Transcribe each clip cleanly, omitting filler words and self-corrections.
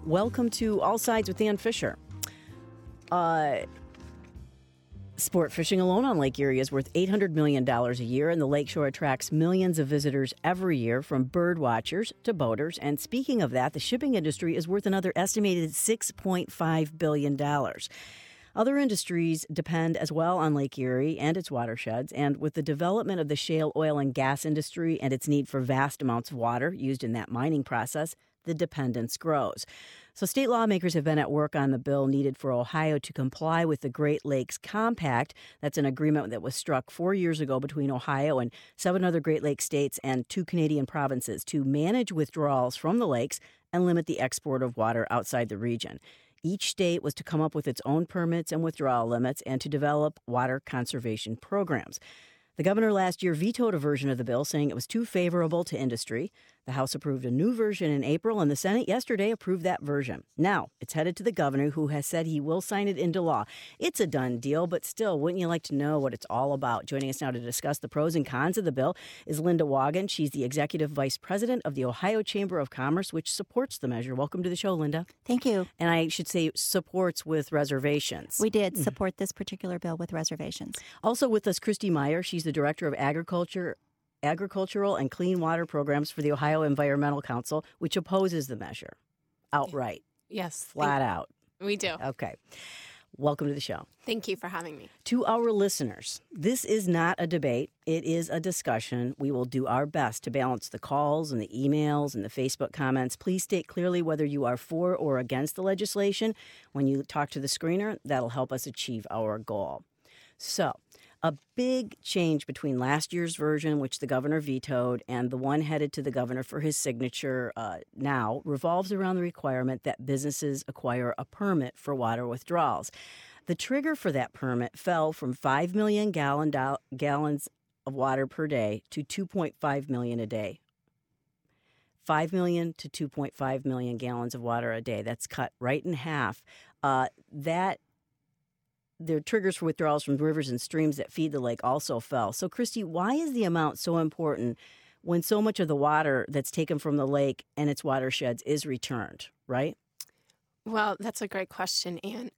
Welcome to All Sides with Dan Fisher. Sport fishing alone on Lake Erie is worth $800 million a year, and the lakeshore attracts millions of visitors every year, from bird watchers to boaters. And speaking of that, the shipping industry is worth another estimated $6.5 billion. Other industries depend as well on Lake Erie and its watersheds, and with the development of the shale oil and gas industry and its need for vast amounts of water used in that mining process, the dependence grows. So state lawmakers have been at work on the bill needed for Ohio to comply with the Great Lakes Compact. That's an agreement that was struck 4 years ago between Ohio and 7 other Great Lakes states and 2 Canadian provinces to manage withdrawals from the lakes and limit the export of water outside the region. Each state was to come up with its own permits and withdrawal limits and to develop water conservation programs. The governor last year vetoed a version of the bill, saying it was too favorable to industry. The House approved a new version in April, and the Senate yesterday approved that version. Now, it's headed to the governor, who has said he will sign it into law. It's a done deal, but still, wouldn't you like to know what it's all about? Joining us now to discuss the pros and cons of the bill is Linda Wagen. She's the Executive Vice President of the Ohio Chamber of Commerce, which supports the measure. Welcome to the show, Linda. Thank you. And I should say supports with reservations. We did support this particular bill with reservations. Also with us, Christy Meyer. She's the Director of Agricultural and Clean Water Programs for the Ohio Environmental Council, which opposes the measure outright. Yes. Flat out. We do. Okay. Welcome to the show. Thank you for having me. To our listeners, this is not a debate. It is a discussion. We will do our best to balance the calls and the emails and the Facebook comments. Please state clearly whether you are for or against the legislation. When you talk to the screener, that'll help us achieve our goal. So, a big change between last year's version, which the governor vetoed, and the one headed to the governor for his signature now revolves around the requirement that businesses acquire a permit for water withdrawals. The trigger for that permit fell from 5 million gallons of water per day to 2.5 million a day. 5 million to 2.5 million gallons of water a day. That's cut right in half. Their triggers for withdrawals from rivers and streams that feed the lake also fell. So, Christy, why is the amount so important when so much of the water that's taken from the lake and its watersheds is returned, right? Well, that's a great question, Anne.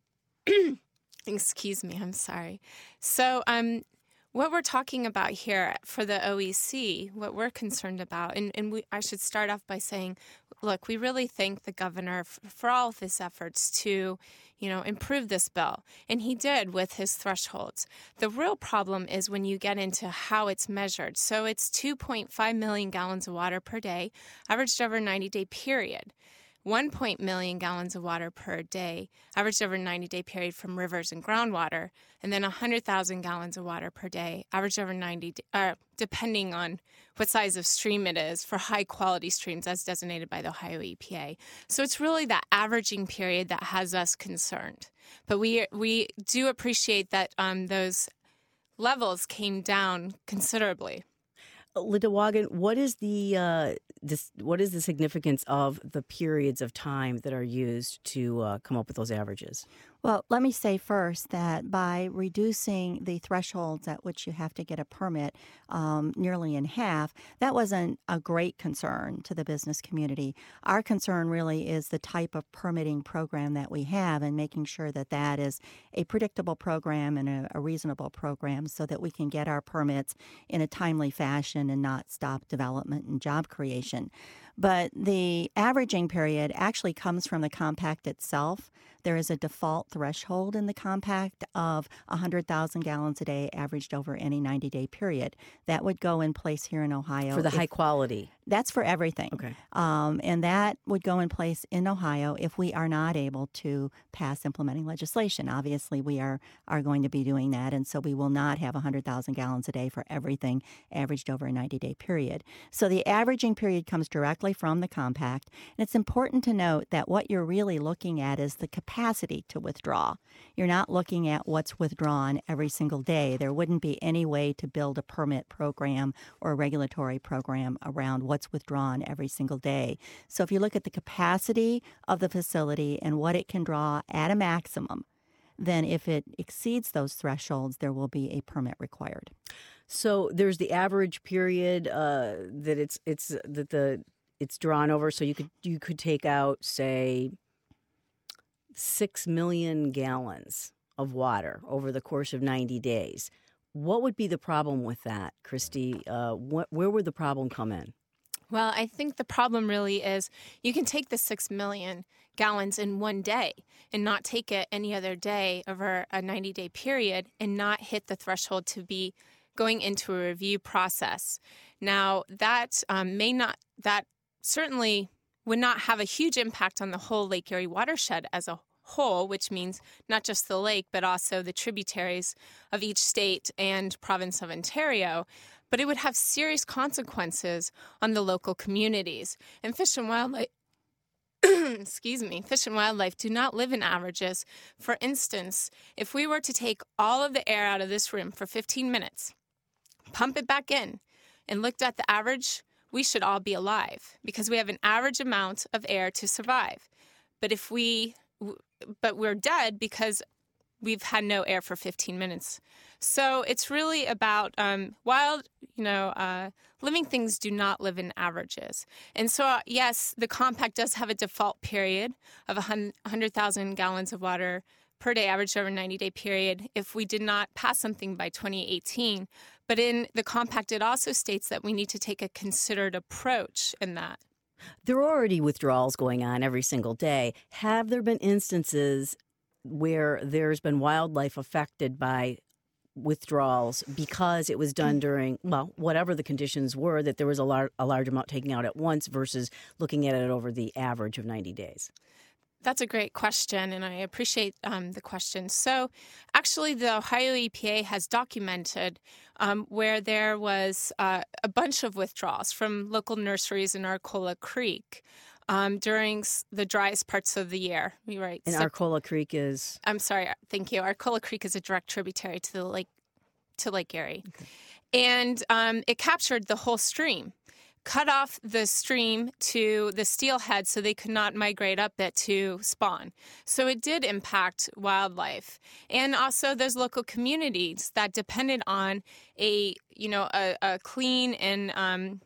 Excuse me, I'm sorry. So, what we're talking about here for the OEC, what we're concerned about, I should start off by saying, look, we really thank the governor for all of his efforts to, improve this bill. And he did with his thresholds. The real problem is when you get into how it's measured. So it's 2.5 million gallons of water per day, averaged over a 90-day period. 1 million gallons of water per day, averaged over a 90-day period from rivers and groundwater, and then 100,000 gallons of water per day, averaged over 90, depending on what size of stream it is, for high-quality streams as designated by the Ohio EPA. So it's really that averaging period that has us concerned. But we do appreciate that those levels came down considerably. Linda Wagen, what is the significance of the periods of time that are used to come up with those averages? Well, let me say first that by reducing the thresholds at which you have to get a permit nearly in half, that wasn't a great concern to the business community. Our concern really is the type of permitting program that we have and making sure that that is a predictable program and a reasonable program so that we can get our permits in a timely fashion and not stop development and job creation. But the averaging period actually comes from the compact itself. There is a default threshold in the compact of 100,000 gallons a day averaged over any 90-day period. That would go in place here in Ohio. For the high quality? That's for everything. Okay. And that would go in place in Ohio if we are not able to pass implementing legislation. Obviously, we are going to be doing that, and so we will not have 100,000 gallons a day for everything averaged over a 90-day period. So the averaging period comes directly from the compact, and it's important to note that what you're really looking at is the capacity to withdraw. You're not looking at what's withdrawn every single day. There wouldn't be any way to build a permit program or a regulatory program around what's withdrawn every single day. So if you look at the capacity of the facility and what it can draw at a maximum, then if it exceeds those thresholds, there will be a permit required. So there's the average period that the it's drawn over, so you could take out, say, 6 million gallons of water over the course of 90 days. What would be the problem with that, Christy? Where would the problem come in? Well, I think the problem really is you can take the 6 million gallons in one day and not take it any other day over a 90-day period and not hit the threshold to be going into a review process. Now, that certainly would not have a huge impact on the whole Lake Erie watershed as a whole, which means not just the lake, but also the tributaries of each state and province of Ontario. But it would have serious consequences on the local communities. And Fish and Wildlife, Fish and Wildlife do not live in averages. For instance, if we were to take all of the air out of this room for 15 minutes, pump it back in, and looked at the average, we should all be alive because we have an average amount of air to survive. But we're dead because we've had no air for 15 minutes. So it's really about living things do not live in averages. And so, yes, the compact does have a default period of 100,000 gallons of water per day averaged over a 90-day period if we did not pass something by 2018. But in the compact, it also states that we need to take a considered approach in that. There are already withdrawals going on every single day. Have there been instances where there's been wildlife affected by withdrawals because it was done during, whatever the conditions were, that there was a large amount taken out at once versus looking at it over the average of 90 days? That's a great question, and I appreciate the question. So actually, the Ohio EPA has documented where there was a bunch of withdrawals from local nurseries in Arcola Creek during the driest parts of the year. Right. And Arcola Creek is? I'm sorry. Thank you. Arcola Creek is a direct tributary to the lake, to Lake Erie. Okay. And it captured the whole stream, cut off the stream to the steelhead so they could not migrate up it to spawn. So it did impact wildlife. And also those local communities that depended on a clean and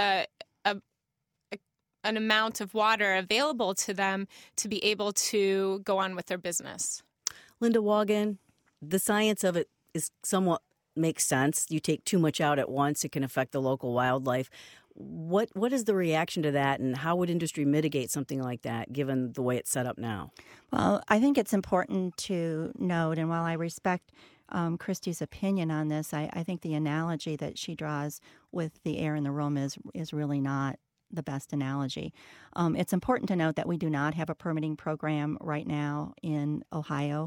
an amount of water available to them to be able to go on with their business. Linda Woggan, the science of it is somewhat makes sense. You take too much out at once, it can affect the local wildlife. What is the reaction to that, and how would industry mitigate something like that, given the way it's set up now? Well, I think it's important to note, and while I respect Christy's opinion on this, I think the analogy that she draws with the air in the room is really not the best analogy. It's important to note that we do not have a permitting program right now in Ohio.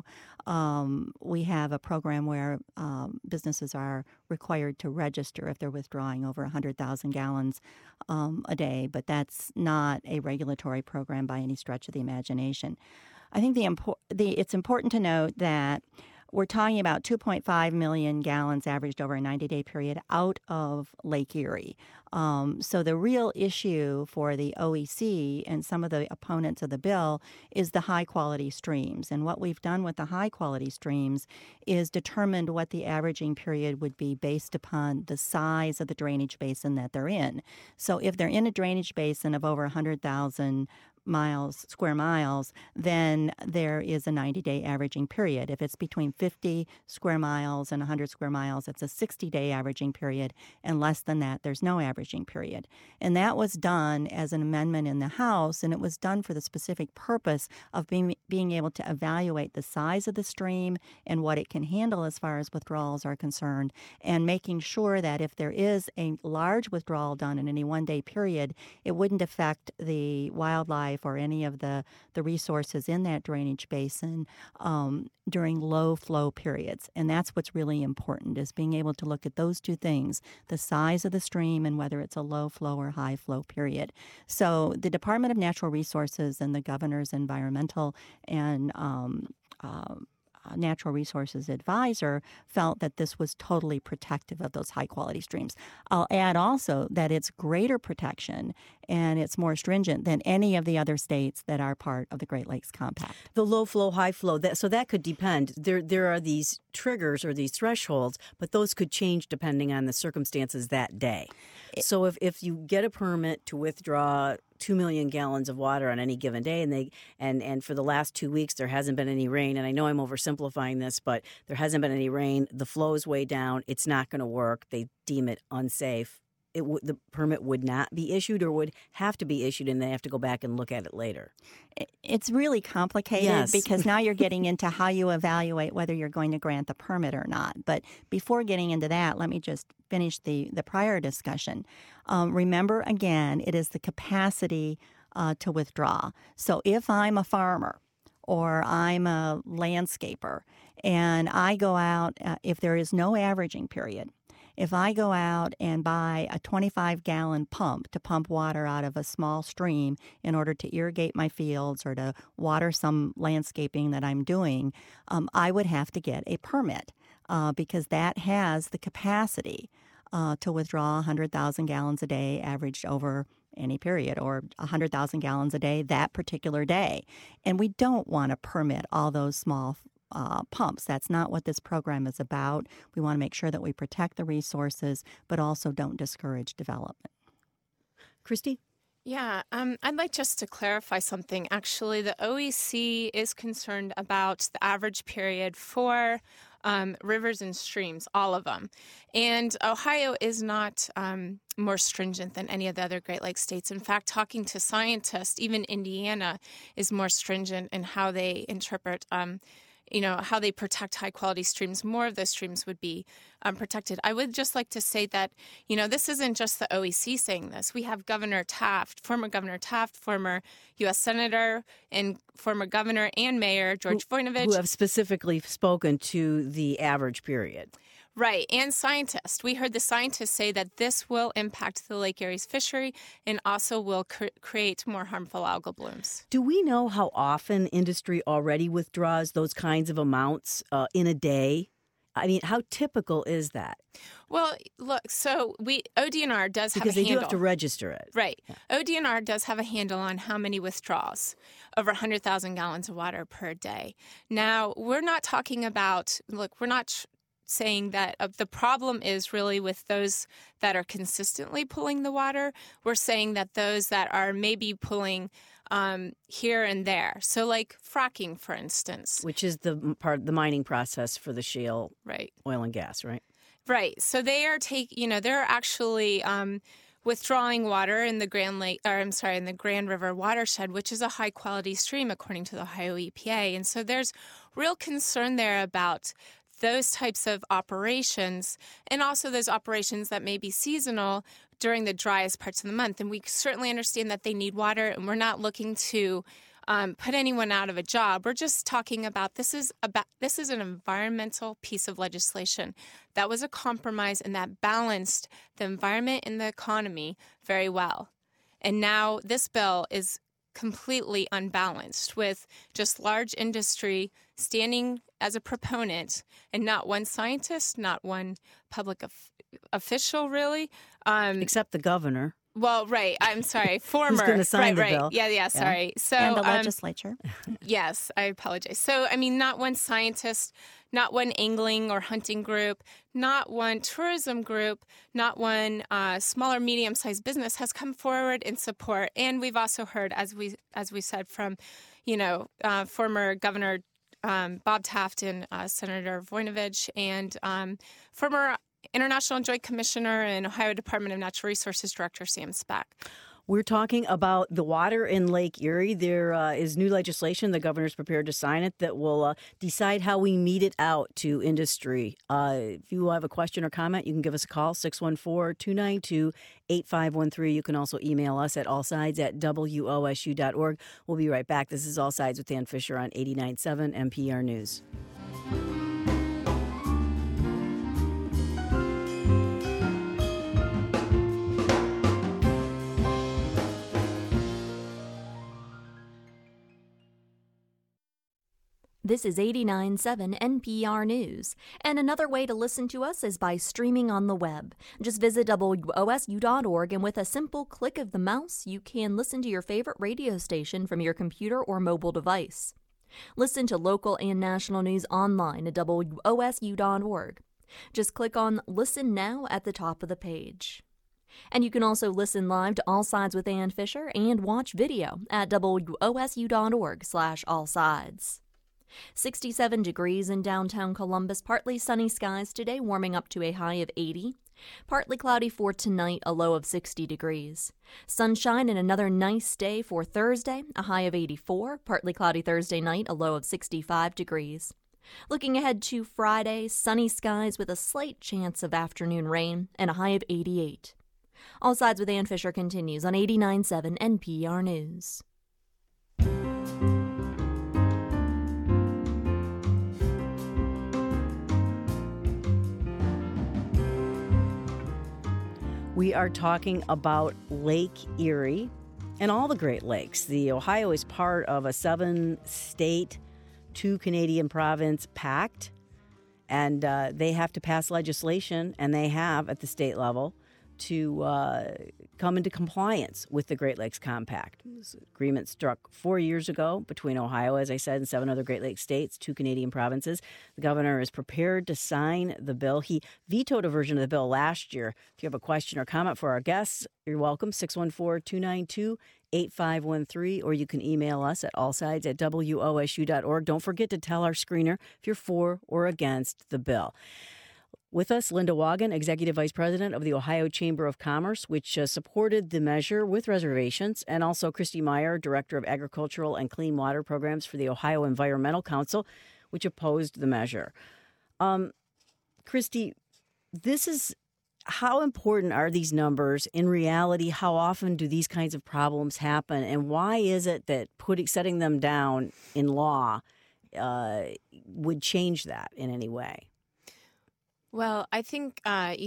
We have a program where businesses are required to register if they're withdrawing over 100,000 gallons a day, but that's not a regulatory program by any stretch of the imagination. I think it's important to note that we're talking about 2.5 million gallons averaged over a 90-day period out of Lake Erie. So the real issue for the OEC and some of the opponents of the bill is the high-quality streams. And what we've done with the high-quality streams is determined what the averaging period would be based upon the size of the drainage basin that they're in. So if they're in a drainage basin of over 100,000 square miles, then there is a 90-day averaging period. If it's between 50 square miles and 100 square miles, it's a 60-day averaging period, and less than that, there's no averaging period. And that was done as an amendment in the House, and it was done for the specific purpose of being able to evaluate the size of the stream and what it can handle as far as withdrawals are concerned, and making sure that if there is a large withdrawal done in any one-day period, it wouldn't affect the wildlife or any of the resources in that drainage basin during low flow periods. And that's what's really important, is being able to look at those two things, the size of the stream and whether it's a low flow or high flow period. So the Department of Natural Resources and the governor's environmental and Natural Resources Advisor felt that this was totally protective of those high-quality streams. I'll add also that it's greater protection and it's more stringent than any of the other states that are part of the Great Lakes Compact. The low flow, high flow, that could depend. There are these triggers or these thresholds, but those could change depending on the circumstances that day. So if you get a permit to withdraw 2 million gallons of water on any given day, and for the last 2 weeks there hasn't been any rain, and I know I'm oversimplifying this, but there hasn't been any rain, the flow's way down, it's not going to work, they deem it unsafe, the permit would not be issued or would have to be issued, and they have to go back and look at it later. It's really complicated because now you're getting into how you evaluate whether you're going to grant the permit or not. But before getting into that, let me just finish the prior discussion. Remember, again, it is the capacity to withdraw. So if I'm a farmer or I'm a landscaper and I go out, if there is no averaging period, if I go out and buy a 25-gallon pump to pump water out of a small stream in order to irrigate my fields or to water some landscaping that I'm doing, I would have to get a permit because that has the capacity to withdraw 100,000 gallons a day averaged over any period, or 100,000 gallons a day that particular day. And we don't want to permit all those small pumps. That's not what this program is about. We want to make sure that we protect the resources, but also don't discourage development. Christy? Yeah, I'd like just to clarify something. Actually, the OEC is concerned about the average period for rivers and streams, all of them. And Ohio is not more stringent than any of the other Great Lakes states. In fact, talking to scientists, even Indiana is more stringent in how they interpret how they protect high-quality streams. More of those streams would be protected. I would just like to say that, this isn't just the OEC saying this. We have Governor Taft, former U.S. Senator, and former Governor and Mayor George Voinovich, who have specifically spoken to the average period. Right, and scientists. We heard the scientists say that this will impact the Lake Erie's fishery and also will create more harmful algal blooms. Do we know how often industry already withdraws those kinds of amounts in a day? I mean, how typical is that? Well, look, so ODNR does have a handle. Because they do have to register it. Right. Yeah. ODNR does have a handle on how many withdrawals, over 100,000 gallons of water per day. Now, we're not talking about, we're not saying that the problem is really with those that are consistently pulling the water. We're saying that those that are maybe pulling here and there. So like fracking, for instance. Which is the mining process for the shale oil and gas, right? Right. So they are they're actually withdrawing water in the in the Grand River watershed, which is a high quality stream according to the Ohio EPA. And so there's real concern there about those types of operations, and also those operations that may be seasonal during the driest parts of the month. And we certainly understand that they need water, and we're not looking to put anyone out of a job. We're just talking about this is an environmental piece of legislation that was a compromise and that balanced the environment and the economy very well. And now this bill is completely unbalanced with just large industry standing as a proponent and not one scientist, not one public official, really. Except the governor. Well, right. I'm sorry. Former. Who's going to sign the right. bill. Yeah, sorry. So, and the legislature. Yes, I apologize. So, not one scientist, not one angling or hunting group, not one tourism group, not one smaller, medium-sized business has come forward in support. And we've also heard, as we said, from, former Governor Bob Taft and Senator Voinovich and former International Joint Commissioner and Ohio Department of Natural Resources Director Sam Speck. We're talking about the water in Lake Erie. There is new legislation. The governor's prepared to sign it that will decide how we mete it out to industry. If you have a question or comment, you can give us a call, 614-292-8513. You can also email us at allsides@wosu.org. We'll be right back. This is All Sides with Dan Fisher on 89.7 NPR News. This This is 89.7 NPR News. And another way to listen to us is by streaming on the web. Just visit WOSU.org, and with a simple click of the mouse, you can listen to your favorite radio station from your computer or mobile device. Listen to local and national news online at WOSU.org. Just click on Listen Now at the top of the page. And you can also listen live to All Sides with Ann Fisher and watch video at WOSU.org/allsides. 67 degrees in downtown Columbus, partly sunny skies today, warming up to a high of 80. Partly cloudy for tonight, a low of 60 degrees. Sunshine and another nice day for Thursday, a high of 84. Partly cloudy Thursday night, a low of 65 degrees. Looking ahead to Friday, sunny skies with a slight chance of afternoon rain and a high of 88. All Sides with Ann Fisher continues on 89.7 NPR News. We are talking about Lake Erie and all the Great Lakes. The Ohio is part of a 7-state, 2 Canadian province pact, and they have to pass legislation, and they have at the state level, to come into compliance with the Great Lakes Compact. This agreement struck 4 years ago between Ohio, as I said, and 7 other Great Lakes states, 2 Canadian provinces. The governor is prepared to sign the bill. He vetoed a version of the bill last year. If you have a question or comment for our guests, you're welcome, 614-292-8513, or you can email us at allsides@wosu.org. Don't forget to tell our screener if you're for or against the bill. With us, Linda Wagen, Executive Vice President of the Ohio Chamber of Commerce, which supported the measure with reservations, and also Christy Meyer, Director of Agricultural and Clean Water Programs for the Ohio Environmental Council, which opposed the measure. Christy, how important are these numbers in reality? How often do these kinds of problems happen? And why is it that setting them down in law would change that in any way? Well, I think,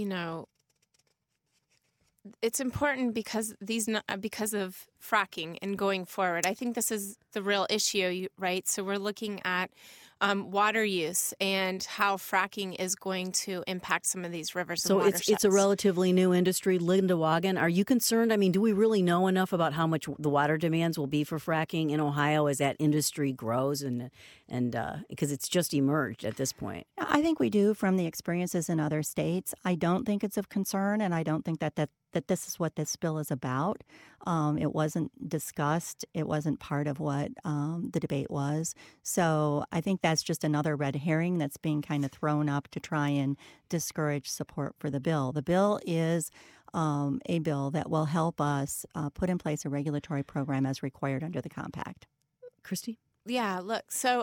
it's important because of fracking and going forward. I think this is the real issue, right? So we're looking at water use and how fracking is going to impact some of these rivers and watersheds. So it's a relatively new industry. Linda Wagen, are you concerned? I mean, do we really know enough about how much the water demands will be for fracking in Ohio as that industry grows and because it's just emerged at this point? I think we do from the experiences in other states. I don't think it's of concern, and I don't think that this is what this bill is about. It wasn't discussed. It wasn't part of what the debate was. So I think that's just another red herring that's being kind of thrown up to try and discourage support for the bill. The bill is a bill that will help us put in place a regulatory program as required under the compact. Christy? Yeah, look, so,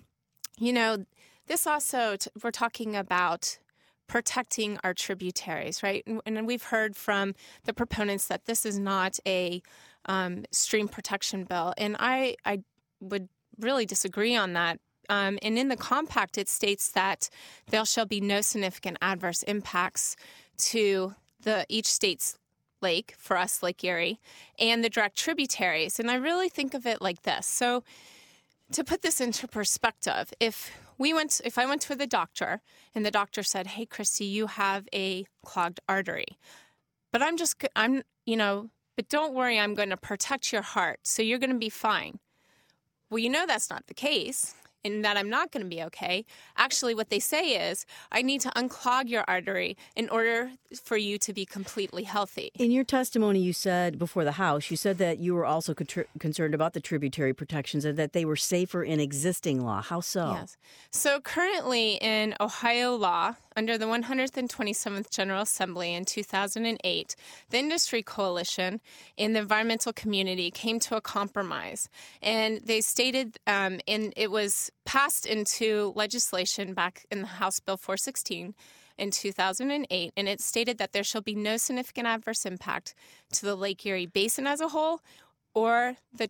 this also, we're talking about protecting our tributaries, right? And we've heard from the proponents that this is not a stream protection bill. And I would really disagree on that. And in the compact, it states that there shall be no significant adverse impacts to each state's lake, for us, Lake Erie, and the direct tributaries. And I really think of it like this. So to put this into perspective, if I went to the doctor and the doctor said, "Hey, Christy, you have a clogged artery, but but don't worry, I'm going to protect your heart, so you're going to be fine." Well, that's not the case, and that I'm not going to be okay. Actually, what they say is, I need to unclog your artery in order for you to be completely healthy. In your testimony, you said before the House, you said that you were also concerned about the tributary protections and that they were safer in existing law. How so? Yes. So currently in Ohio law, under the 127th General Assembly in 2008, the Industry Coalition and the environmental community came to a compromise. And they stated, and it was passed into legislation back in the House Bill 416 in 2008, and it stated that there shall be no significant adverse impact to the Lake Erie Basin as a whole or the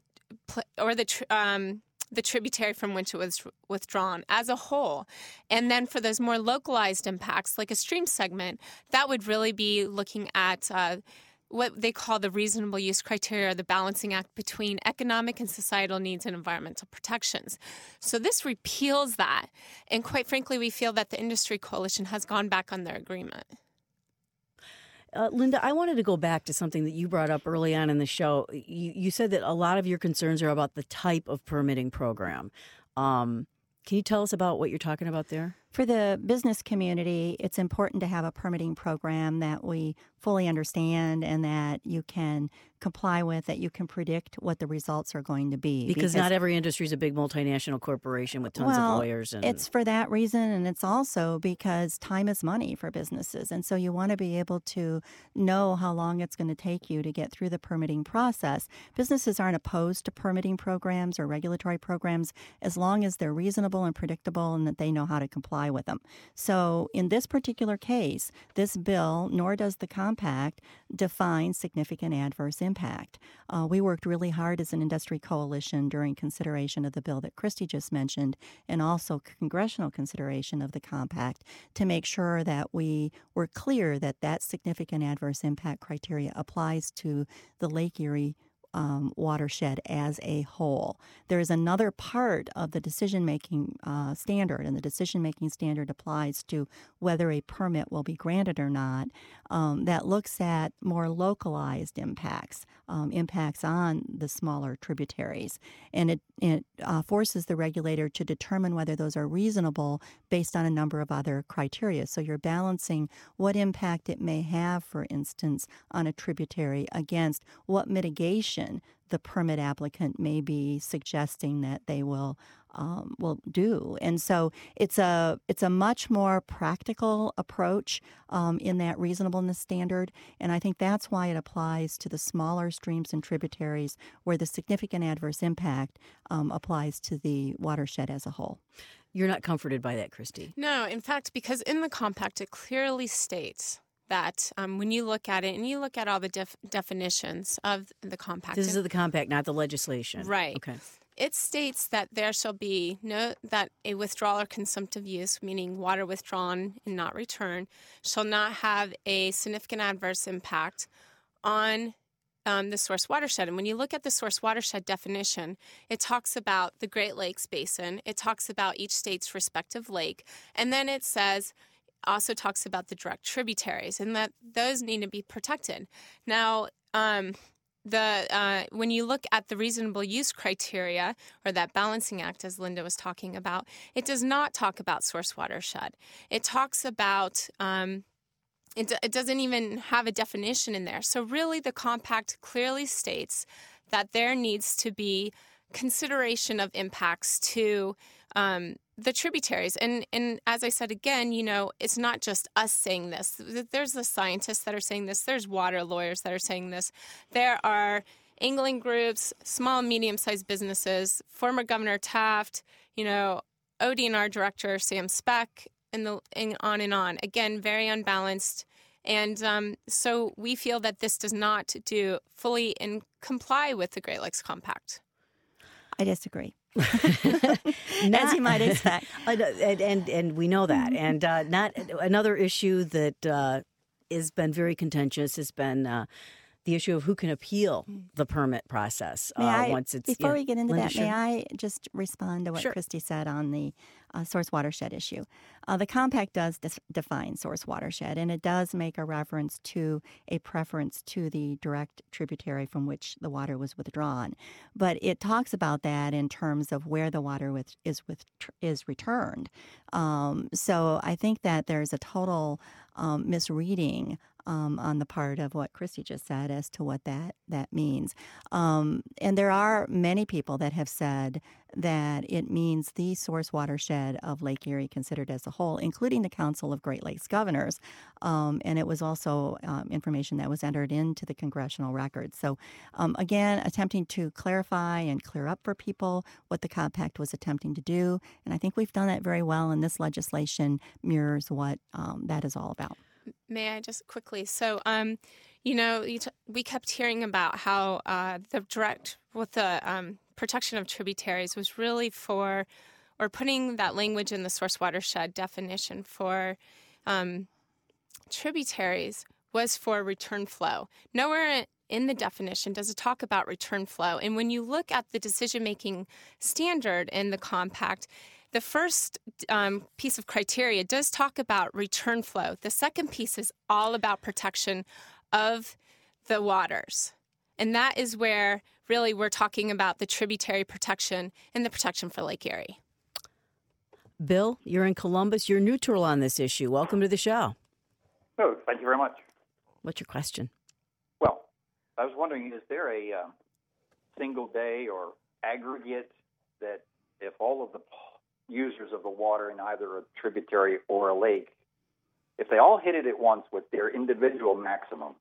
tributary from which it was withdrawn as a whole. And then for those more localized impacts, like a stream segment, that would really be looking at what they call the reasonable use criteria, the balancing act between economic and societal needs and environmental protections. So this repeals that. And quite frankly, we feel that the industry coalition has gone back on their agreement. Linda, I wanted to go back to something that you brought up early on in the show. You said that a lot of your concerns are about the type of permitting program. Can you tell us about what you're talking about there? For the business community, it's important to have a permitting program that we fully understand and that you can comply with, that you can predict what the results are going to be. Because not every industry is a big multinational corporation with tons of lawyers. It's for that reason, and it's also because time is money for businesses. And so you want to be able to know how long it's going to take you to get through the permitting process. Businesses aren't opposed to permitting programs or regulatory programs as long as they're reasonable and predictable and that they know how to comply with them. So in this particular case, this bill, nor does the compact, define significant adverse impact. We worked really hard as an industry coalition during consideration of the bill that Christy just mentioned and also congressional consideration of the compact to make sure that we were clear that that significant adverse impact criteria applies to the Lake Erie watershed as a whole. There is another part of the decision-making standard, and the decision-making standard applies to whether a permit will be granted or not, that looks at more localized impacts, impacts on the smaller tributaries. And it forces the regulator to determine whether those are reasonable based on a number of other criteria. So you're balancing what impact it may have, for instance, on a tributary against what mitigation the permit applicant may be suggesting that they will do. And so it's a much more practical approach in that reasonableness standard. And I think that's why it applies to the smaller streams and tributaries where the significant adverse impact applies to the watershed as a whole. You're not comforted by that, Christy? No, in fact, because in the compact, it clearly states that when you look at it and you look at all the definitions of the compact. This is the compact, not the legislation. Right. Okay. It states that there shall be that a withdrawal or consumptive use, meaning water withdrawn and not returned, shall not have a significant adverse impact on the source watershed. And when you look at the source watershed definition, it talks about the Great Lakes Basin. It talks about each state's respective lake. And then it also talks about the direct tributaries and that those need to be protected. Now, when you look at the reasonable use criteria or that balancing act, as Linda was talking about, it does not talk about source watershed. It talks about it doesn't even have a definition in there. So really, the compact clearly states that there needs to be consideration of impacts to the tributaries. And as I said again, it's not just us saying this. There's the scientists that are saying this. There's water lawyers that are saying this. There are angling groups, small and medium-sized businesses, former Governor Taft, ODNR Director Sam Speck, and on and on. Again, very unbalanced. And so we feel that this does not fully comply with the Great Lakes Compact. I disagree. As you might expect. And we know that. And not another issue that has been very contentious has been the issue of who can appeal the permit process once it's... Before we get into Linda, that, sure. may I just respond to what Sure. Christy said on the source watershed issue? The compact does define source watershed, and it does make a reference to a preference to the direct tributary from which the water was withdrawn. But it talks about that in terms of where the water is returned. So I think that there's a total misreading on the part of what Christy just said as to what that means. And there are many people that have said that it means the source watershed of Lake Erie considered as a whole, including the Council of Great Lakes Governors. And it was also information that was entered into the congressional record. So again, attempting to clarify and clear up for people what the compact was attempting to do. And I think we've done that very well, and this legislation mirrors what that is all about. May I just quickly? So, we kept hearing about how the protection of tributaries was really putting that language in the source watershed definition for tributaries was for return flow. Nowhere in the definition does it talk about return flow. And when you look at the decision-making standard in the compact, the first piece of criteria does talk about return flow. The second piece is all about protection of the waters. And that is where really we're talking about the tributary protection and the protection for Lake Erie. Bill, you're in Columbus. You're neutral on this issue. Welcome to the show. Oh, thank you very much. What's your question? Well, I was wondering, is there a single day or aggregate that if all of the users of the water in either a tributary or a lake, if they all hit it at once with their individual maximum,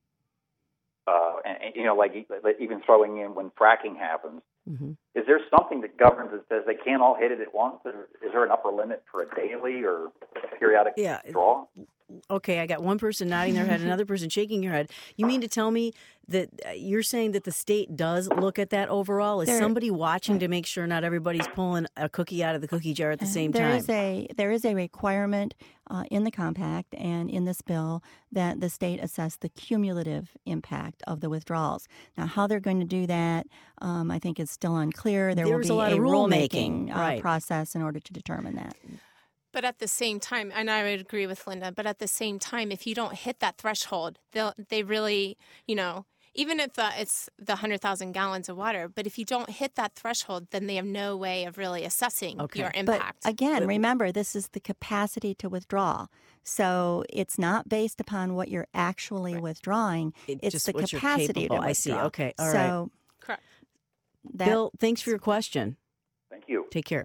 like even throwing in when fracking happens, is there something that governs that says they can't all hit it at once? Is there an upper limit for a daily or periodic draw? Okay, I got one person nodding their head, another person shaking your head. You mean to tell me that you're saying that the state does look at that overall? Is somebody watching to make sure not everybody's pulling a cookie out of the cookie jar at the same time? There is a requirement in the compact and in this bill that the state assess the cumulative impact of the withdrawals. Now, how they're going to do that, I think is still unclear. There will be a rulemaking process in order to determine that. But at the same time, and I would agree with Linda, but at the same time, if you don't hit that threshold, they really, even if it's the 100,000 gallons of water, but if you don't hit that threshold, then they have no way of really assessing your impact. But again, remember, this is the capacity to withdraw. So it's not based upon what you're actually withdrawing. It's just the capacity to withdraw. I see. Okay. All right. Correct. Bill, thanks for your question. Thank you. Take care.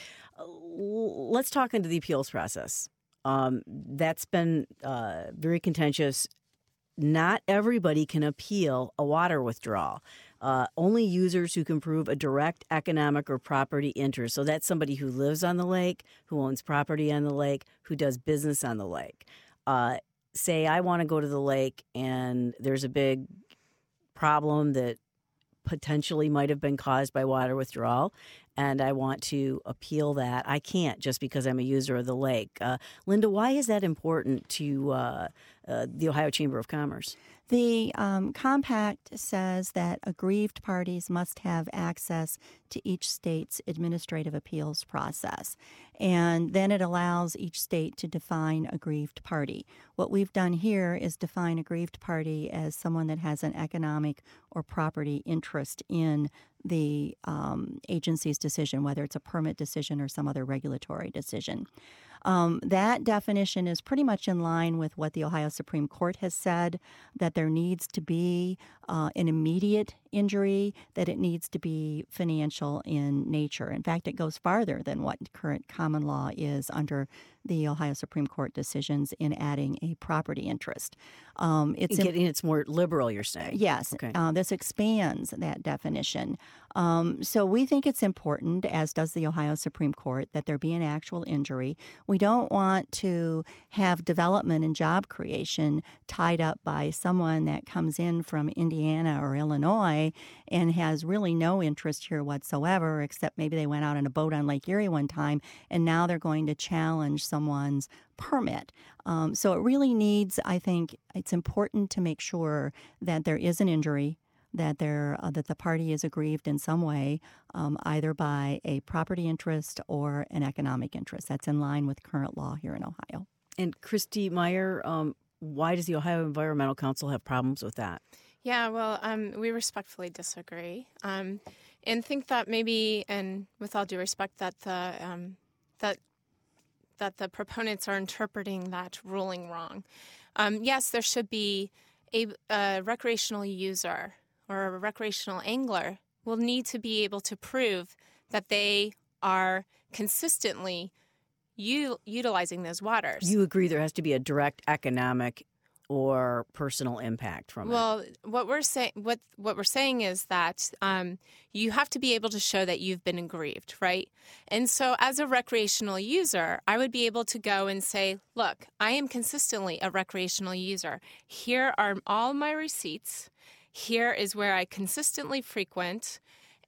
Let's talk into the appeals process. That's been very contentious. Not everybody can appeal a water withdrawal. Only users who can prove a direct economic or property interest. So that's somebody who lives on the lake, who owns property on the lake, who does business on the lake. Say I want to go to the lake and there's a big problem that potentially might have been caused by water withdrawal, and I want to appeal that. I can't just because I'm a user of the lake. Linda, why is that important to the Ohio Chamber of Commerce? The compact says that aggrieved parties must have access to each state's administrative appeals process. And then it allows each state to define aggrieved party. What we've done here is define aggrieved party as someone that has an economic or property interest in the agency's decision, whether it's a permit decision or some other regulatory decision. That definition is pretty much in line with what the Ohio Supreme Court has said, that there needs to be an immediate injury, that it needs to be financial in nature. In fact, it goes farther than what current common law is under the Ohio Supreme Court decisions in adding a property interest. It's more liberal, you're saying? Yes. Okay. This expands that definition. So we think it's important, as does the Ohio Supreme Court, that there be an actual injury. We don't want to have development and job creation tied up by someone that comes in from Indiana or Illinois and has really no interest here whatsoever, except maybe they went out on a boat on Lake Erie one time, and now they're going to challenge someone's permit. So it really needs, I think, it's important to make sure that there is an injury, that the party is aggrieved in some way, either by a property interest or an economic interest. That's in line with current law here in Ohio. And Christy Meyer, why does the Ohio Environmental Council have problems with that? Yeah, well, we respectfully disagree, and think that maybe, and with all due respect, that the proponents are interpreting that ruling wrong. Yes, there should be a recreational user or a recreational angler will need to be able to prove that they are consistently utilizing those waters. You agree there has to be a direct economic or personal impact from it? Well, what we're saying is that you have to be able to show that you've been aggrieved, right? And so as a recreational user, I would be able to go and say, look, I am consistently a recreational user. Here are all my receipts. Here is where I consistently frequent.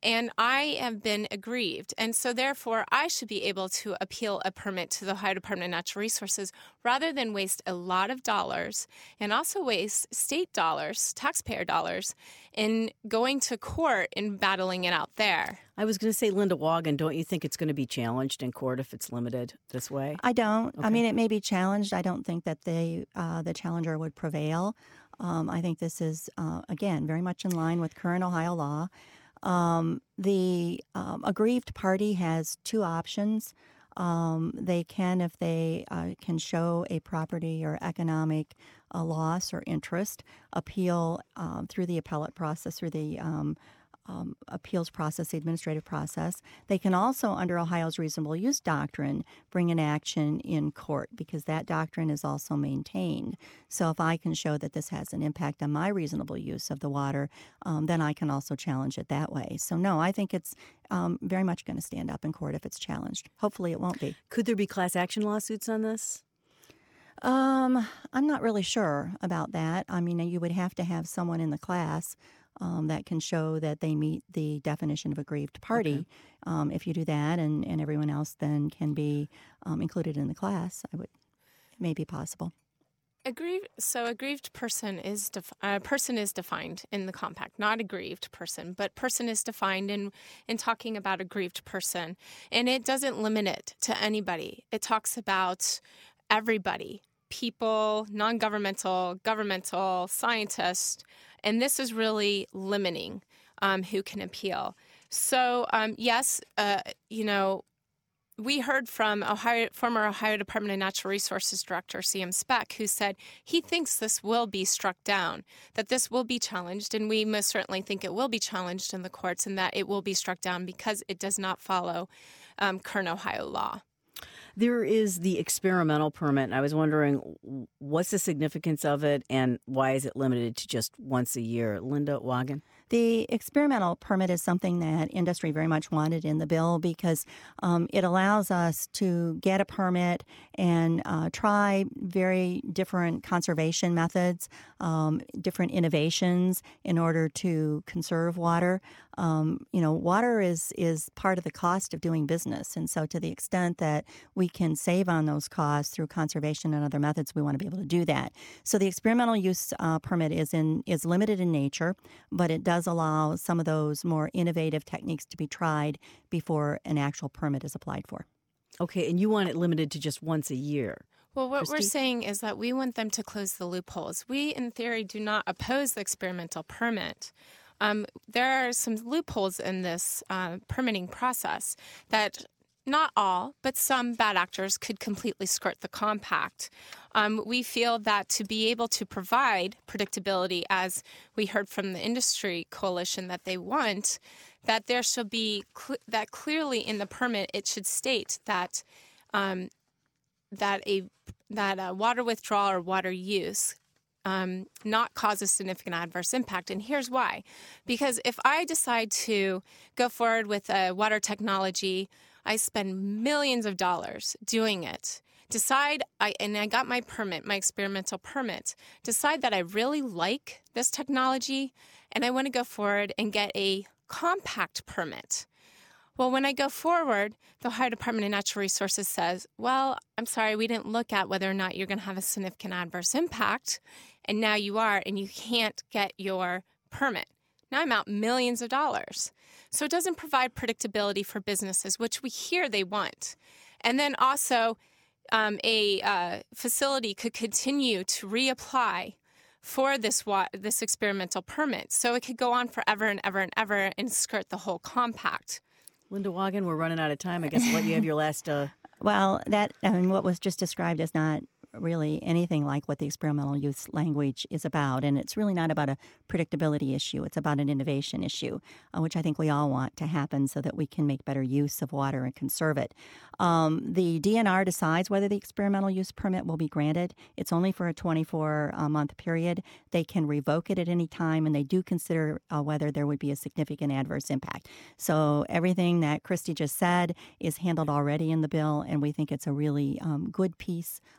and I have been aggrieved. And so therefore, I should be able to appeal a permit to the Ohio Department of Natural Resources rather than waste a lot of dollars and also waste state dollars, taxpayer dollars, in going to court and battling it out there. I was going to say, Linda Wagen, don't you think it's going to be challenged in court if it's limited this way? I don't. Okay. I mean, it may be challenged. I don't think that the challenger would prevail. I think this is, again, very much in line with current Ohio law. The aggrieved party has two options. They can, if they can show a property or economic loss or interest, appeal through the appellate process, through the appeals process, the administrative process. They can also, under Ohio's reasonable use doctrine, bring an action in court because that doctrine is also maintained. So if I can show that this has an impact on my reasonable use of the water, then I can also challenge it that way. So no, I think it's very much going to stand up in court if it's challenged. Hopefully it won't be. Could there be class action lawsuits on this? I'm not really sure about that. I mean, you would have to have someone in the class that can show that they meet the definition of aggrieved party. Okay. If you do that, and everyone else then can be included in the class, it may be possible. Aggrieved person is person is defined in the compact, not aggrieved person, but person is defined in talking about aggrieved person, and it doesn't limit it to anybody. It talks about everybody, people, non-governmental, governmental, scientists, and this is really limiting who can appeal. So yes, we heard from former Ohio Department of Natural Resources Director C.M. Speck, who said he thinks this will be struck down, that this will be challenged, and we most certainly think it will be challenged in the courts and that it will be struck down because it does not follow current Ohio law. There is the experimental permit. I was wondering, what's the significance of it and why is it limited to just once a year? Linda Wagen? The experimental permit is something that industry very much wanted in the bill because it allows us to get a permit and try very different conservation methods, different innovations in order to conserve water. Water is part of the cost of doing business. And so to the extent that we can save on those costs through conservation and other methods, we want to be able to do that. So the experimental use permit is limited in nature, but it does allow some of those more innovative techniques to be tried before an actual permit is applied for. Okay, and you want it limited to just once a year. Well, what Christy? we're saying is that we want them to close the loopholes. We, in theory, do not oppose the experimental permit. There are some loopholes in this permitting process that not all, but some bad actors could completely skirt the compact. We feel that to be able to provide predictability, as we heard from the industry coalition that they want, that there should be that clearly in the permit it should state that a water withdrawal or water use not cause a significant adverse impact. And here's why. Because if I decide to go forward with a water technology, I spend millions of dollars doing it, I got my permit, my experimental permit, decide that I really like this technology and I want to go forward and get a compact permit. Well, when I go forward, the Ohio Department of Natural Resources says, well, I'm sorry, we didn't look at whether or not you're going to have a significant adverse impact, and now you are, and you can't get your permit. Now I'm out millions of dollars. So it doesn't provide predictability for businesses, which we hear they want. And then also a facility could continue to reapply for this experimental permit. So it could go on forever and ever and ever and skirt the whole compact. Linda Wagen, we're running out of time. I guess I'll let you have your last... Well, what was just described is not really anything like what the experimental use language is about. And it's really not about a predictability issue. It's about an innovation issue, which I think we all want to happen so that we can make better use of water and conserve it. The DNR decides whether the experimental use permit will be granted. It's only for a 24-month period. They can revoke it at any time, and they do consider whether there would be a significant adverse impact. So everything that Christy just said is handled already in the bill, and we think it's a really good piece of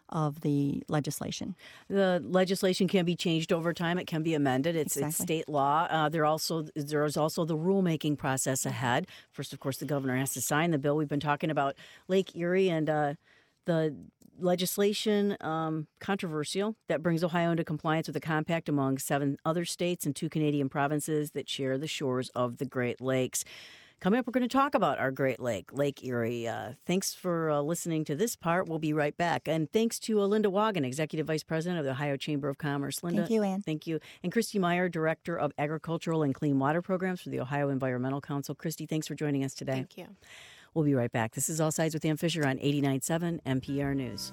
the legislation. The legislation can be changed over time. It can be amended. It's state law. There is also the rulemaking process ahead. First, of course, the governor has to sign the bill. We've been talking about Lake Erie and the legislation controversial that brings Ohio into compliance with a compact among 7 other states and 2 Canadian provinces that share the shores of the Great Lakes. Coming up, we're going to talk about our Great Lake, Lake Erie. Thanks for listening to this part. We'll be right back. And thanks to Linda Wagen, Executive Vice President of the Ohio Chamber of Commerce. Linda, thank you, Ann. Thank you. And Christy Meyer, Director of Agricultural and Clean Water Programs for the Ohio Environmental Council. Christy, thanks for joining us today. Thank you. We'll be right back. This is All Sides with Ann Fisher on 89.7 NPR News.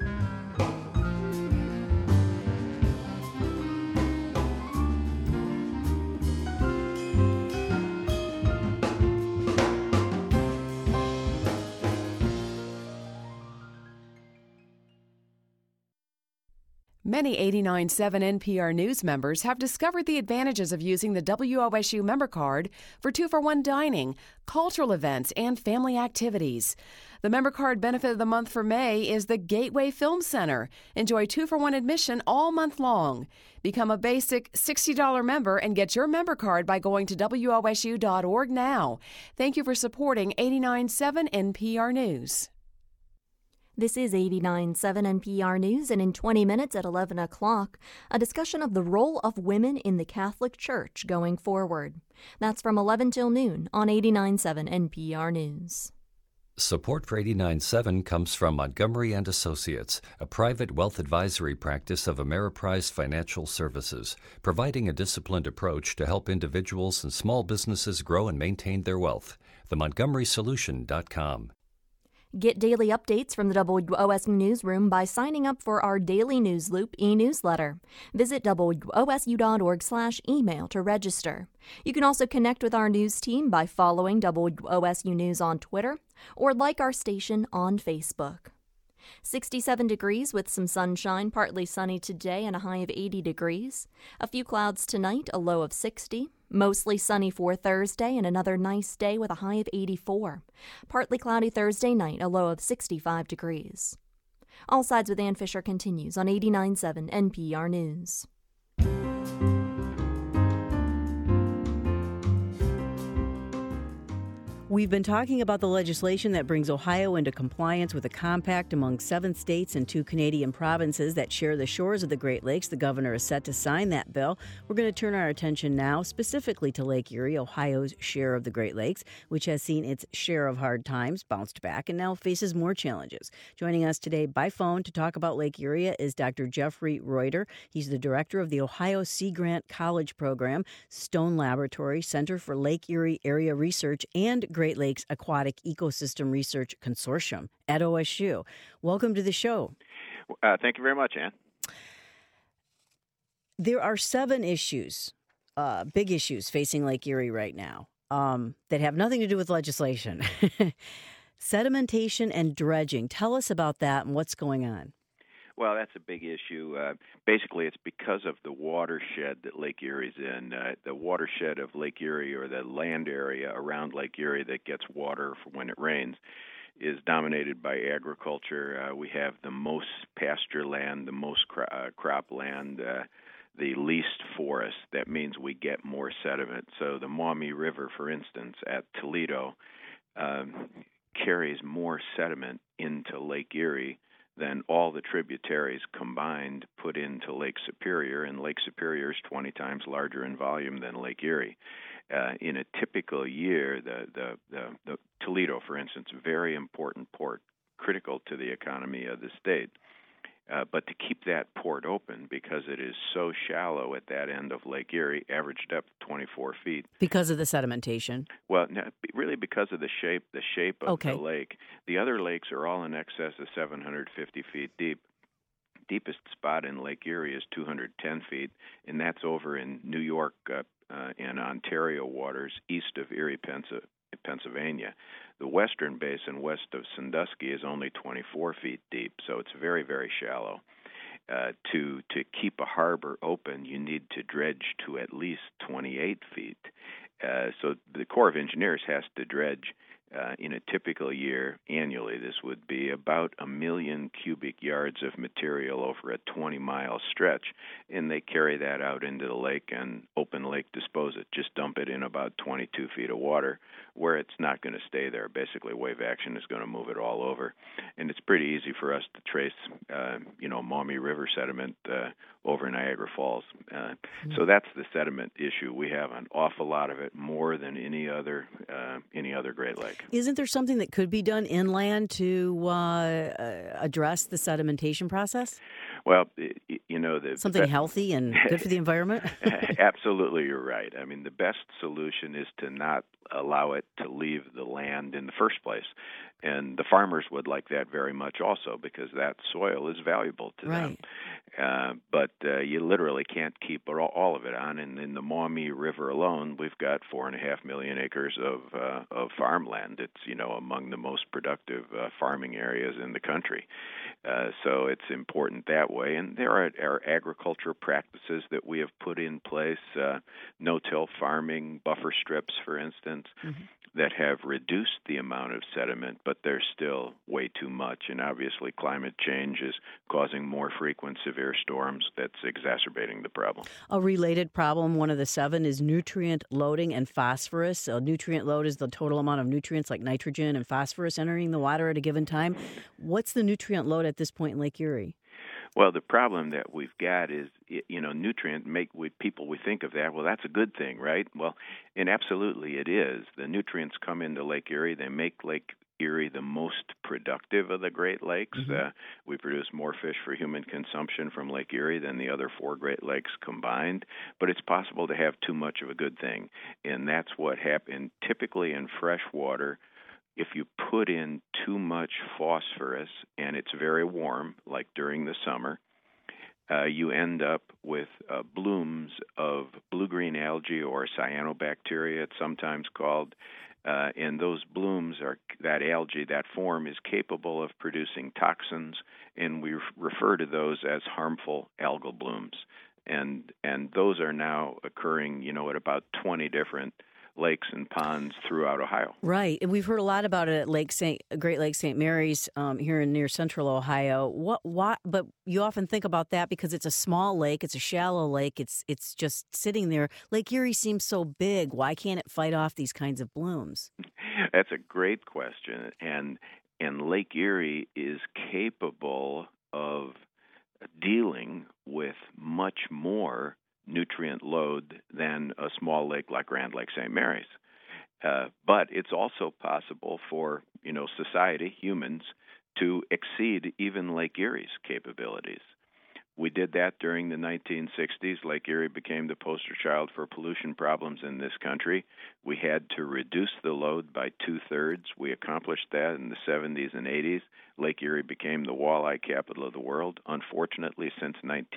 Many 89.7 NPR News members have discovered the advantages of using the WOSU member card for 2-for-1 dining, cultural events, and family activities. The member card benefit of the month for May is the Gateway Film Center. Enjoy 2-for-1 admission all month long. Become a basic $60 member and get your member card by going to WOSU.org now. Thank you for supporting 89.7 NPR News. This is 89.7 NPR News, and in 20 minutes at 11 o'clock, a discussion of the role of women in the Catholic Church going forward. That's from 11 till noon on 89.7 NPR News. Support for 89.7 comes from Montgomery & Associates, a private wealth advisory practice of Ameriprise Financial Services, providing a disciplined approach to help individuals and small businesses grow and maintain their wealth. TheMontgomerysolution.com. Get daily updates from the WOSU Newsroom by signing up for our Daily News Loop e-newsletter. Visit WOSU.org/email to register. You can also connect with our news team by following WOSU News on Twitter or like our station on Facebook. 67 degrees with some sunshine, partly sunny today and a high of 80 degrees. A few clouds tonight, a low of 60. Mostly sunny for Thursday and another nice day with a high of 84. Partly cloudy Thursday night, a low of 65 degrees. All Sides with Ann Fisher continues on 89.7 NPR News. We've been talking about the legislation that brings Ohio into compliance with a compact among 7 states and 2 Canadian provinces that share the shores of the Great Lakes. The governor is set to sign that bill. We're going to turn our attention now specifically to Lake Erie, Ohio's share of the Great Lakes, which has seen its share of hard times, bounced back, and now faces more challenges. Joining us today by phone to talk about Lake Erie is Dr. Jeffrey Reuter. He's the director of the Ohio Sea Grant College Program, Stone Laboratory, Center for Lake Erie Area Research, and Great Lakes Aquatic Ecosystem Research Consortium at OSU. Welcome to the show. Thank you very much, Ann. There are 7 issues, big issues facing Lake Erie right now that have nothing to do with legislation. Sedimentation and dredging. Tell us about that and what's going on. Well, that's a big issue. Basically, it's because of the watershed that Lake Erie's in. The watershed of Lake Erie, or the land area around Lake Erie that gets water for when it rains, is dominated by agriculture. We have the most pasture land, the most crop land, the least forest. That means we get more sediment. So the Maumee River, for instance, at Toledo, carries more sediment into Lake Erie than all the tributaries combined put into Lake Superior, and Lake Superior is 20 times larger in volume than Lake Erie. In a typical year, the Toledo, for instance, very important port, critical to the economy of the state. But to keep that port open, because it is so shallow at that end of Lake Erie, average depth 24 feet. Because of the sedimentation? Well, no, really because of the shape of the lake. The other lakes are all in excess of 750 feet deep. Deepest spot in Lake Erie is 210 feet, and that's over in New York and Ontario waters east of Erie, Pennsylvania. The western basin west of Sandusky is only 24 feet deep, so it's very, very shallow. To keep a harbor open, you need to dredge to at least 28 feet. So the Corps of Engineers has to dredge in a typical year, annually, this would be about 1 million cubic yards of material over a 20-mile stretch, and they carry that out into the lake and open lake dispose it. Just dump it in about 22 feet of water where it's not going to stay there. Basically, wave action is going to move it all over. And it's pretty easy for us to trace, Maumee River sediment over Niagara Falls. So that's the sediment issue. We have an awful lot of it, more than any other Great Lake. Isn't there something that could be done inland to address the sedimentation process? Well, something healthy and good for the environment? Absolutely, you're right. I mean, the best solution is to not allow it to leave the land in the first place. And the farmers would like that very much also, because that soil is valuable to them. But you literally can't keep all of it on. And in the Maumee River alone, we've got 4.5 million acres of farmland. It's, among the most productive farming areas in the country. So it's important that way. And there are agricultural practices that we have put in place, no-till farming, buffer strips, for instance, that have reduced the amount of sediment, but there's still way too much. And obviously climate change is causing more frequent severe storms that's exacerbating the problem. A related problem, one of the 7, is nutrient loading and phosphorus. A nutrient load is the total amount of nutrients like nitrogen and phosphorus entering the water at a given time. What's the nutrient load at this point in Lake Erie? Well, the problem that we've got is, nutrient people, we think of that, well, that's a good thing, right? Well, and absolutely it is. The nutrients come into Lake Erie. They make Lake Erie the most productive of the Great Lakes. We produce more fish for human consumption from Lake Erie than the other 4 Great Lakes combined. But it's possible to have too much of a good thing, and that's what happened typically in fresh water. If you put in too much phosphorus and it's very warm, like during the summer, you end up with blooms of blue-green algae, or cyanobacteria, it's sometimes called. And those blooms that algae, that form, is capable of producing toxins, and we refer to those as harmful algal blooms. And those are now occurring, at about 20 different lakes and ponds throughout Ohio. Right. And we've heard a lot about it at Great Lakes St. Mary's here near central Ohio. But you often think about that because it's a small lake, it's a shallow lake, it's just sitting there. Lake Erie seems so big. Why can't it fight off these kinds of blooms? That's a great question. And Lake Erie is capable of dealing with much more nutrient load than a small lake like Grand Lake St. Mary's. But it's also possible for, society, humans, to exceed even Lake Erie's capabilities. We did that during the 1960s. Lake Erie became the poster child for pollution problems in this country. We had to reduce the load by 2/3. We accomplished that in the 70s and 80s. Lake Erie became the walleye capital of the world. Unfortunately, since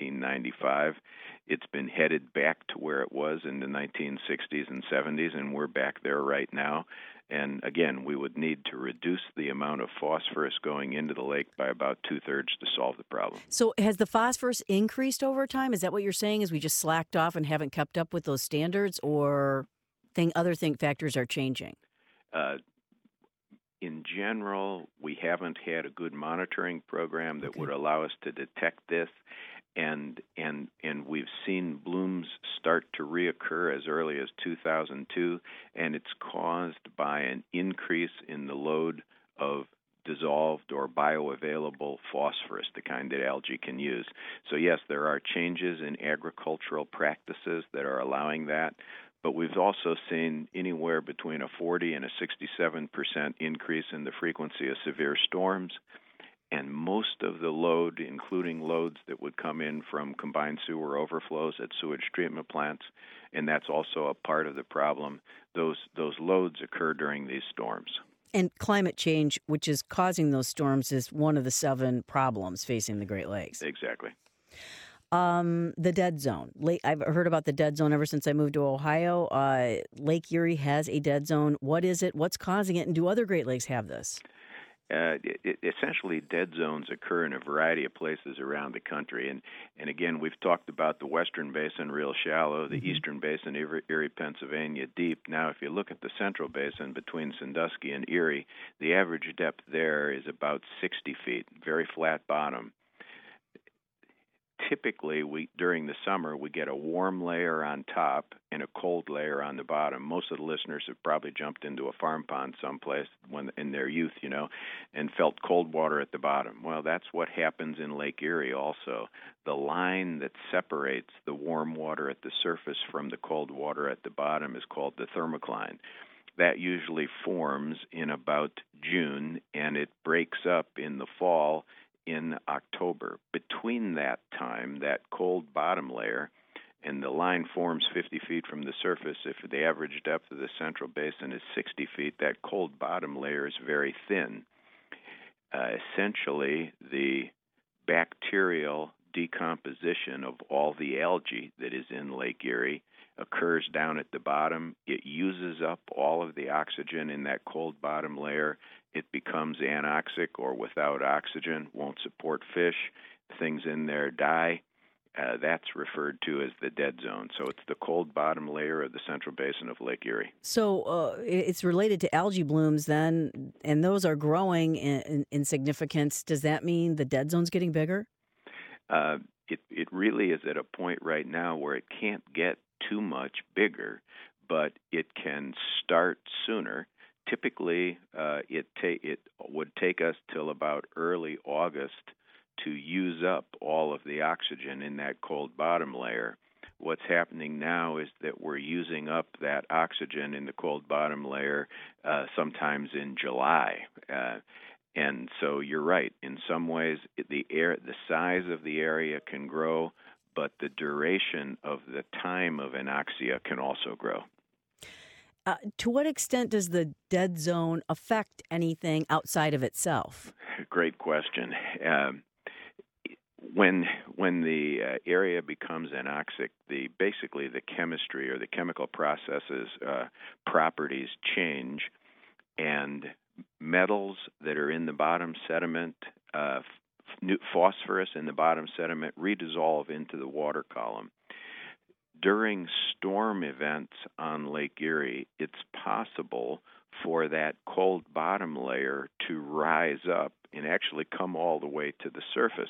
1995, it's been headed back to where it was in the 1960s and 70s, and we're back there right now. And again, we would need to reduce the amount of phosphorus going into the lake by about 2/3 to solve the problem. So has the phosphorus increased over time? Is that what you're saying? Is we just slacked off and haven't kept up with those standards, or other factors are changing? In general, we haven't had a good monitoring program that would allow us to detect this. And we've seen blooms start to reoccur as early as 2002, and it's caused by an increase in the load of dissolved or bioavailable phosphorus, the kind that algae can use. So yes, there are changes in agricultural practices that are allowing that, but we've also seen anywhere between a 40 and a 67% increase in the frequency of severe storms. And most of the load, including loads that would come in from combined sewer overflows at sewage treatment plants, and that's also a part of the problem, those loads occur during these storms. And climate change, which is causing those storms, is one of the 7 problems facing the Great Lakes. Exactly. The dead zone. I've heard about the dead zone ever since I moved to Ohio. Lake Erie has a dead zone. What is it? What's causing it? And do other Great Lakes have this? Essentially, dead zones occur in a variety of places around the country. And again, we've talked about the Western Basin, real shallow, the Eastern Basin, Erie, Pennsylvania, deep. Now, if you look at the Central Basin between Sandusky and Erie, the average depth there is about 60 feet, very flat bottom. Typically, during the summer, we get a warm layer on top and a cold layer on the bottom. Most of the listeners have probably jumped into a farm pond someplace when in their youth, and felt cold water at the bottom. Well, that's what happens in Lake Erie also. The line that separates the warm water at the surface from the cold water at the bottom is called the thermocline. That usually forms in about June, and it breaks up in the fall in October. Between that time, that cold bottom layer, and the line forms 50 feet from the surface. If the average depth of the Central Basin is 60 feet, that cold bottom layer is very thin. Essentially, the bacterial decomposition of all the algae that is in Lake Erie occurs down at the bottom. It uses up all of the oxygen in that cold bottom layer. It becomes anoxic or without oxygen, won't support fish. Things in there die. That's referred to as the dead zone. So it's the cold bottom layer of the Central Basin of Lake Erie. So it's related to algae blooms then, and those are growing in significance. Does that mean the dead zone's getting bigger? It really is at a point right now where it can't get too much bigger, but it can start sooner. Typically, it would take us till about early August to use up all of the oxygen in that cold bottom layer. What's happening now is that we're using up that oxygen in the cold bottom layer sometimes in July. And so you're right. In some ways, the size of the area can grow, but the duration of the time of anoxia can also grow. To what extent does the dead zone affect anything outside of itself? Great question. When the area becomes anoxic, basically the chemistry or the chemical processes properties change, and metals that are in the bottom sediment, phosphorus in the bottom sediment, redissolve into the water column. During storm events on Lake Erie, it's possible for that cold bottom layer to rise up and actually come all the way to the surface.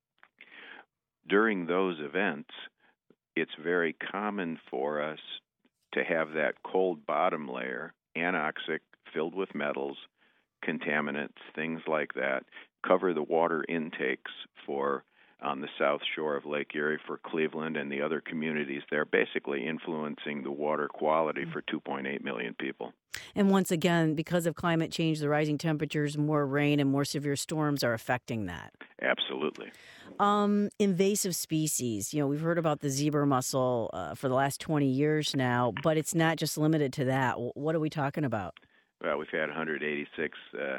During those events, it's very common for us to have that cold bottom layer, anoxic, filled with metals, contaminants, things like that, cover the water intakes on the south shore of Lake Erie for Cleveland and the other communities there, basically influencing the water quality for 2.8 million people. And once again, because of climate change, the rising temperatures, more rain, and more severe storms are affecting that. Absolutely. Invasive species. We've heard about the zebra mussel for the last 20 years now, but it's not just limited to that. What are we talking about? Well, we've had 186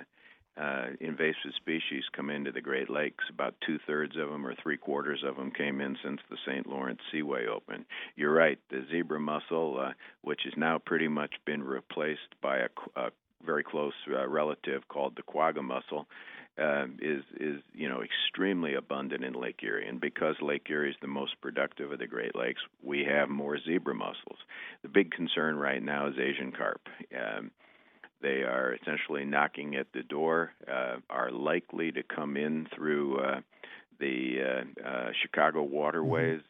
invasive species come into the Great Lakes. About 2/3 of them or 3/4 of them came in since the St. Lawrence Seaway opened. You're right. The zebra mussel, which has now pretty much been replaced by a very close relative called the quagga mussel, is extremely abundant in Lake Erie. And because Lake Erie is the most productive of the Great Lakes, we have more zebra mussels. The big concern right now is Asian carp. They are essentially knocking at the door, are likely to come in through the Chicago waterways.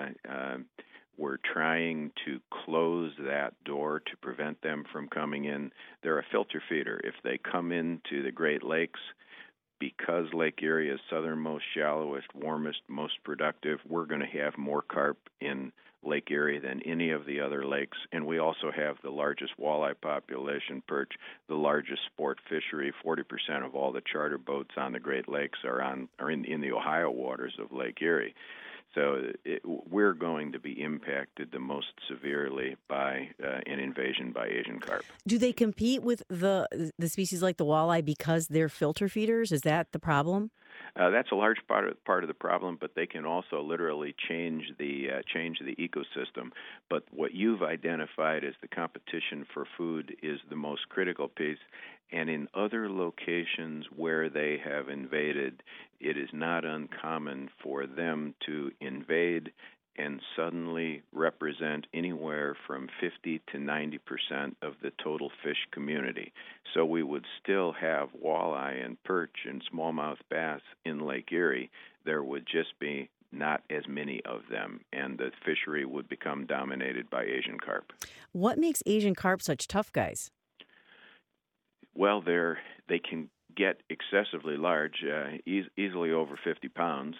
We're trying to close that door to prevent them from coming in. They're a filter feeder. If they come into the Great Lakes, because Lake Erie is southernmost, shallowest, warmest, most productive, we're going to have more carp in Lake Erie than any of the other lakes, and we also have the largest walleye population, perch, the largest sport fishery. 40% of all the charter boats on the Great Lakes are in the Ohio waters of Lake Erie. So we're going to be impacted the most severely by an invasion by Asian carp. Do they compete with the species like the walleye because they're filter feeders? Is that the problem? That's a large part of the problem, but they can also literally change the ecosystem. But what you've identified as the competition for food is the most critical piece. And in other locations where they have invaded, it is not uncommon for them to invade and suddenly represent anywhere from 50 to 90% of the total fish community. So we would still have walleye and perch and smallmouth bass in Lake Erie. There would just be not as many of them, and the fishery would become dominated by Asian carp. What makes Asian carp such tough guys? Well, they can get excessively large, easily over 50 pounds.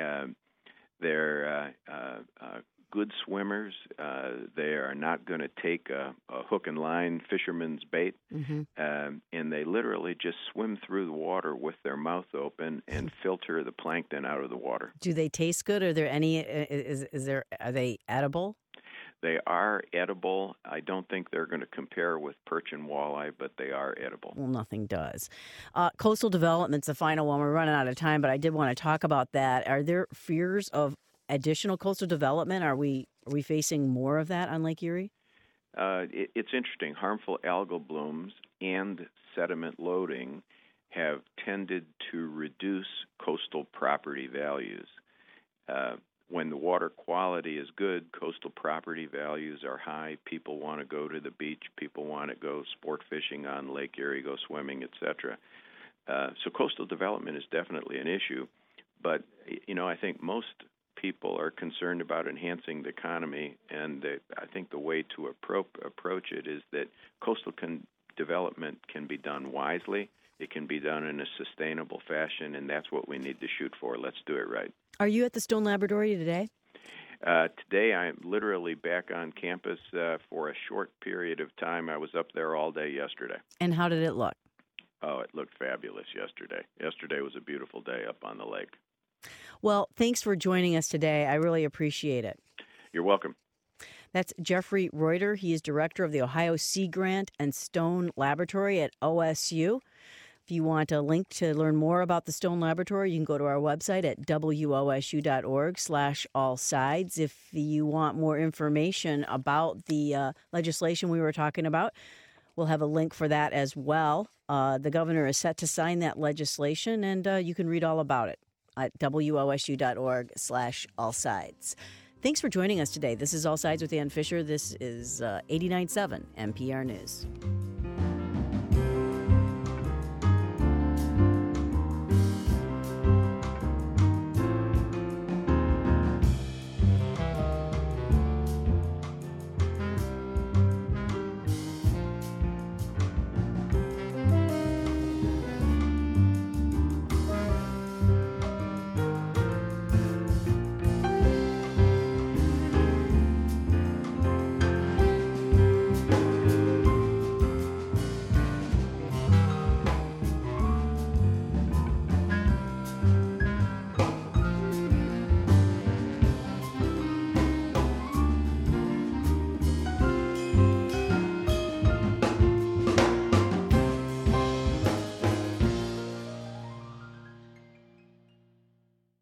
They're good swimmers. They are not going to take a hook and line fisherman's bait, and they literally just swim through the water with their mouth open and filter the plankton out of the water. Do they taste good? Are there any? Are they edible? They are edible. I don't think they're going to compare with perch and walleye, but they are edible. Well, nothing does. Coastal development's the final one. We're running out of time, but I did want to talk about that. Are there fears of additional coastal development? Are we facing more of that on Lake Erie? It's interesting. Harmful algal blooms and sediment loading have tended to reduce coastal property values. When the water quality is good, coastal property values are high. People want to go to the beach. People want to go sport fishing on Lake Erie, go swimming, etc. So coastal development is definitely an issue. But, I think most people are concerned about enhancing the economy, and I think the way to approach it is that coastal development can be done wisely. It can be done in a sustainable fashion, and that's what we need to shoot for. Let's do it right. Are you at the Stone Laboratory today? Today I'm literally back on campus for a short period of time. I was up there all day yesterday. And how did it look? Oh, it looked fabulous yesterday. Yesterday was a beautiful day up on the lake. Well, thanks for joining us today. I really appreciate it. You're welcome. That's Jeffrey Reuter. He is director of the Ohio Sea Grant and Stone Laboratory at OSU. If you want a link to learn more about the Stone Laboratory, you can go to our website at wosu.org/allsides. If you want more information about the legislation we were talking about, we'll have a link for that as well. The governor is set to sign that legislation, and you can read all about it at wosu.org/allsides. Thanks for joining us today. This is All Sides with Ann Fisher. This is 89.7 NPR News.